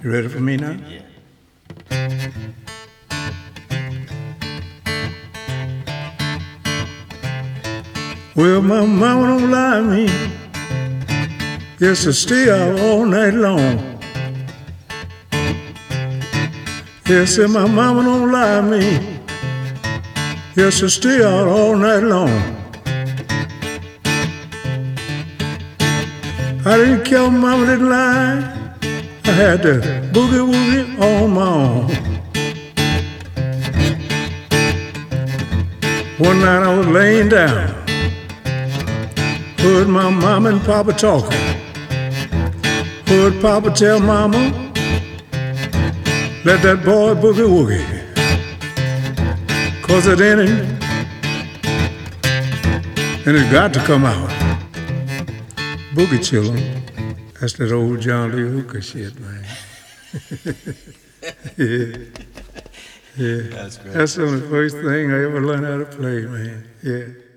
You ready for me now? Yeah. Well, my mama don't lie to me. Yes, I stay out all night long. Yes, and my mama don't lie to me. Yes, I stay out all night long. I didn't care, mama didn't lie. I had to boogie woogie on my own. One night I was laying down, heard my mama and papa talking. Heard papa tell mama, let that boy boogie woogie, 'cause it in him, and it got to come out. Boogie chillin', that's that old John Lee Hooker shit, man. Yeah. Yeah. That's great. That's the first thing I ever learned how to play, man. Yeah.